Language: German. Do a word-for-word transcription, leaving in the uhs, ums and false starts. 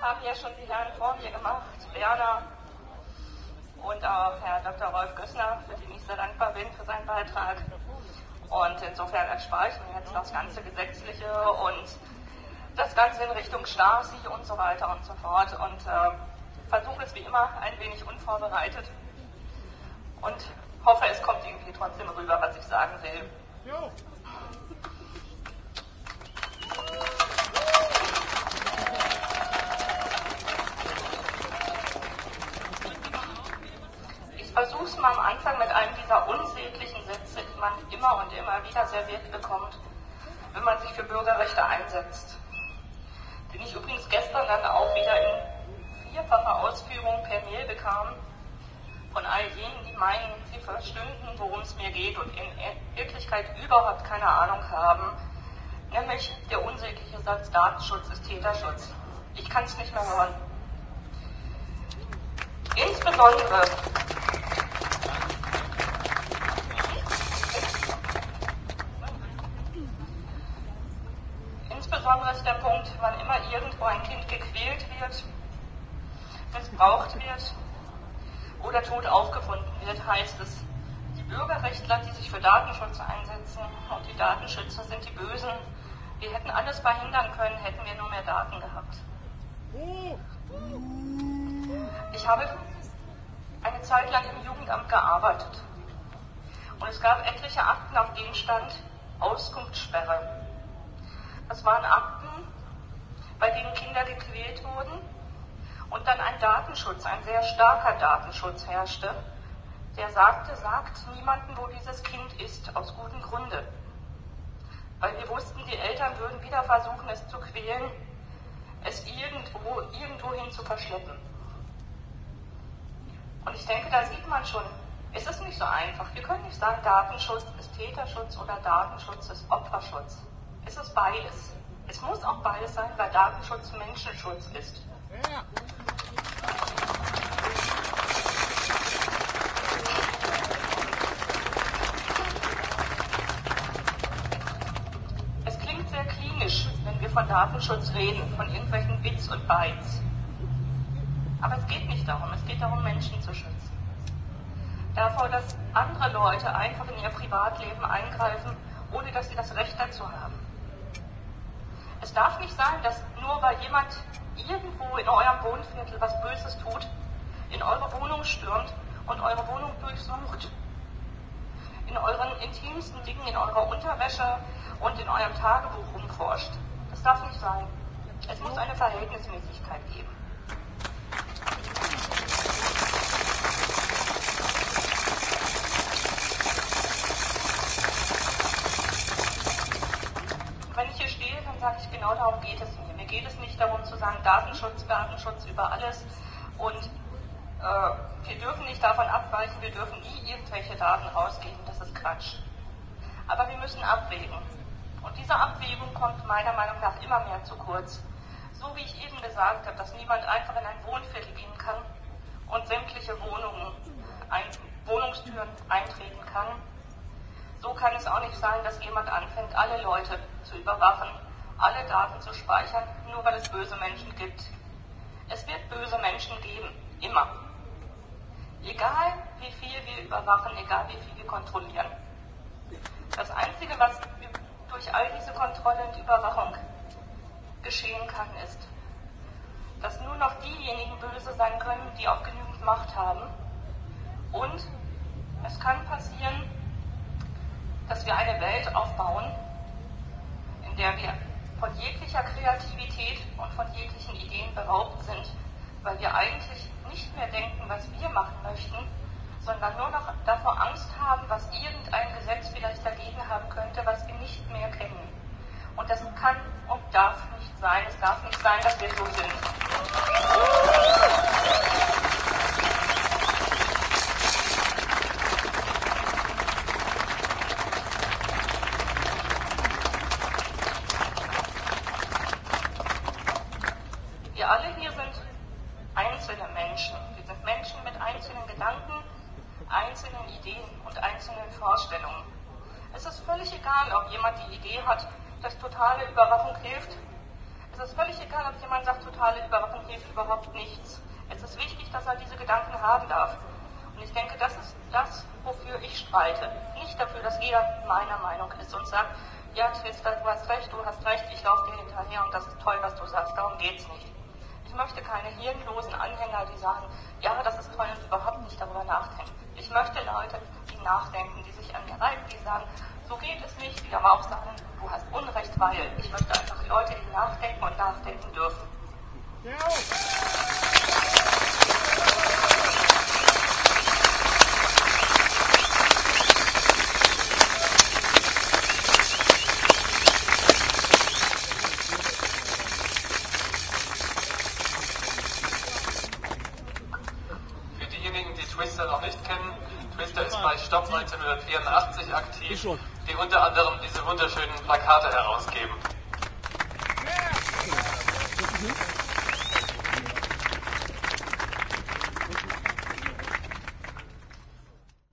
haben ja schon die Herren vor mir gemacht, Werner und auch Herr Doktor Rolf Gössner, für den ich sehr dankbar bin für seinen Beitrag. Und insofern erspare ich mir jetzt das ganze Gesetzliche und das Ganze in Richtung Stasi und so weiter und so fort und äh, versuche es wie immer ein wenig unvorbereitet und hoffe, es kommt irgendwie trotzdem rüber, was ich sagen will. Jo. Ich versuche es mal am Anfang mit einem dieser unsäglichen Sätze, die man immer und immer wieder serviert bekommt, wenn man sich für Bürgerrechte einsetzt. Den ich übrigens gestern dann auch wieder in vierfacher Ausführung per Mail bekam von all jenen, die meinen, sie verstünden, worum es mir geht und in Wirklichkeit überhaupt keine Ahnung haben, nämlich der unsägliche Satz, Datenschutz ist Täterschutz. Ich kann es nicht mehr hören. Insbesondere Insbesondere ist der Punkt, wann immer irgendwo ein Kind gequält wird, missbraucht wird oder tot aufgefunden wird, heißt es, die Bürgerrechtler, die sich für Datenschutz einsetzen und die Datenschützer sind die Bösen. Wir hätten alles verhindern können, hätten wir nur mehr Daten gehabt. Ich habe eine Zeit lang im Jugendamt gearbeitet und es gab etliche Akten, auf denen stand Auskunftssperre. Das waren Akten, bei denen Kinder gequält wurden und dann ein Datenschutz, ein sehr starker Datenschutz herrschte, der sagte, sagt niemandem, wo dieses Kind ist, aus gutem Grunde. Weil wir wussten, die Eltern würden wieder versuchen, es zu quälen, es irgendwo, irgendwohin zu verschleppen. Und ich denke, da sieht man schon, es ist nicht so einfach. Wir können nicht sagen, Datenschutz ist Täterschutz oder Datenschutz ist Opferschutz. Es ist beides. Es muss auch beides sein, weil Datenschutz Menschenschutz ist. Ja. Es klingt sehr klinisch, wenn wir von Datenschutz reden, von irgendwelchen Bits und Bytes. Aber es geht nicht darum, es geht darum, Menschen zu schützen. Davor, dass andere Leute einfach in ihr Privatleben eingreifen, ohne dass sie das Recht dazu haben. Es darf nicht sein, dass nur weil jemand irgendwo in eurem Wohnviertel was Böses tut, in eure Wohnung stürmt und eure Wohnung durchsucht, in euren intimsten Dingen, in eurer Unterwäsche und in eurem Tagebuch rumforscht. Das darf nicht sein. Es muss eine Verhältnismäßigkeit geben. Wenn ich hier stehe, dann sage ich, genau darum geht es mir. Mir geht es nicht darum zu sagen, Datenschutz, Datenschutz über alles und äh, wir dürfen nicht davon abweichen, wir dürfen nie irgendwelche Daten rausgeben, das ist Quatsch. Aber wir müssen abwägen. Und diese Abwägung kommt meiner Meinung nach immer mehr zu kurz. So wie ich eben gesagt habe, dass niemand einfach in ein Wohnviertel gehen kann und sämtliche Wohnungen, ein, Wohnungstüren eintreten kann, so kann es auch nicht sein, dass jemand anfängt, alle Leute zu überwachen, alle Daten zu speichern, nur weil es böse Menschen gibt. Es wird böse Menschen geben, immer. Egal, wie viel wir überwachen, egal, wie viel wir kontrollieren. Das Einzige, was durch all diese Kontrolle und Überwachung geschehen kann, ist, dass nur noch diejenigen böse sein können, die auch genügend Macht haben. Und es kann passieren, dass wir eine Welt aufbauen, in der wir von jeglicher Kreativität und von jeglichen Ideen beraubt sind, weil wir eigentlich nicht mehr denken, was wir machen möchten, sondern nur noch davor Angst haben, was irgendein Gesetz vielleicht dagegen haben könnte, was wir nicht mehr kennen. Und das kann und darf nicht sein. Es darf nicht sein, dass wir so sind. Wir alle hier sind einzelne Menschen. Wir sind Menschen mit einzelnen Gedanken, einzelnen Ideen und einzelnen Vorstellungen. Es ist völlig egal, ob jemand die Idee hat, dass totale Überwachung hilft. Es ist völlig egal, ob jemand sagt, totale Überwachung hilft überhaupt nichts. Es ist wichtig, dass er diese Gedanken haben darf. Und ich denke, das ist das, wofür ich streite. Nicht dafür, dass jeder meiner Meinung ist und sagt, ja, Twista, du hast recht, du hast recht, ich laufe dir hinterher und das ist toll, was du sagst, darum geht's nicht. Ich möchte keine hirnlosen Anhänger, die sagen, ja, das ist toll und überhaupt nicht darüber nachdenken. Ich möchte Leute, die nachdenken, die sich an mir reiben, die sagen, so geht es nicht, die aber auch sagen, du hast Unrecht, weil ich möchte einfach Leute, die nachdenken und nachdenken dürfen. Ja. Twista noch nicht kennen. Twista ist bei Stopp neunzehnhundertvierundachtzig aktiv, die unter anderem diese wunderschönen Plakate herausgeben.